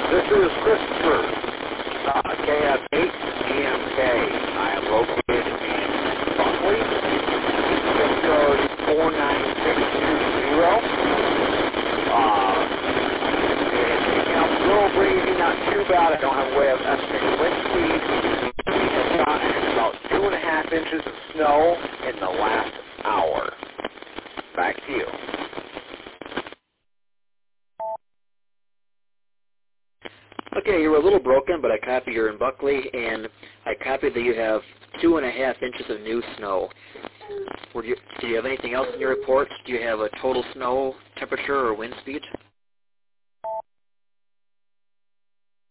This is Christopher, KF8EMK. I am located in Buckley, zip code 49620. It's picking up a little breezy, not too bad. I don't have a way of estimating wind speed. We have gotten about 2.5 inches of snow in the last hour. Back to you. Okay, you were a little broken, but I copy you're in Buckley, and I copied that you have 2.5 inches of new snow. Do you have anything else in your report? Do you have a total snow temperature or wind speed?